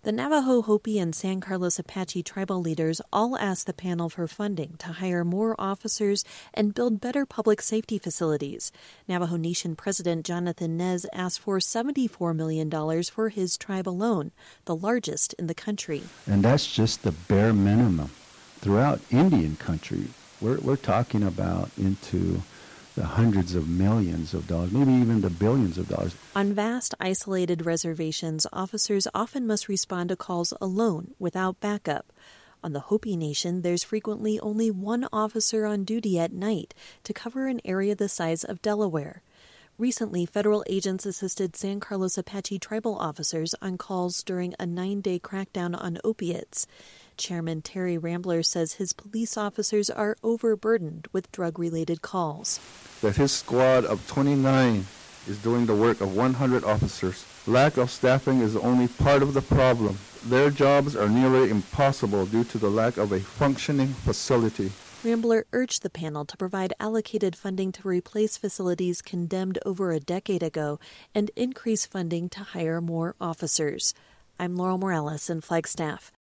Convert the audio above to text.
The Navajo, Hopi, and San Carlos Apache tribal leaders all asked the panel for funding to hire more officers and build better public safety facilities. Navajo Nation President Jonathan Nez asked for $74 million for his tribe alone, the largest in the country. And that's just the bare minimum. Throughout Indian country, we're talking about into the hundreds of millions of dollars, maybe even the billions of dollars. On vast, isolated reservations, officers often must respond to calls alone, without backup. On the Hopi Nation, there's frequently only one officer on duty at night to cover an area the size of Delaware. Recently, federal agents assisted San Carlos Apache tribal officers on calls during a 9-day crackdown on opiates. Chairman Terry Rambler says his police officers are overburdened with drug-related calls. That his squad of 29 is doing the work of 100 officers. Lack of staffing is only part of the problem. Their jobs are nearly impossible due to the lack of a functioning facility. Rambler urged the panel to provide allocated funding to replace facilities condemned over a decade ago and increase funding to hire more officers. I'm Laurel Morales in Flagstaff.